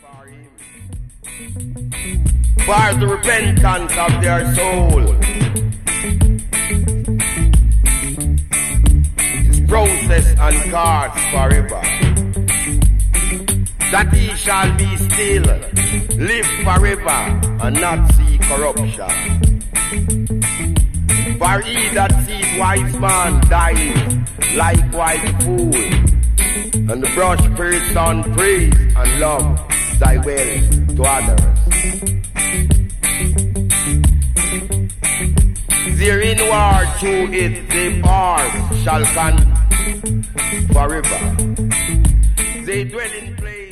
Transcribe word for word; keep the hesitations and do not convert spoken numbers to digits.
for him. For the repentance of their soul. His process and cards forever. That he shall be still, live forever, and not see corruption. For he that sees wise man dying, likewise fool, and the brush person praise and love thy will to others. Their inward through it they are shall come forever. They dwell in place.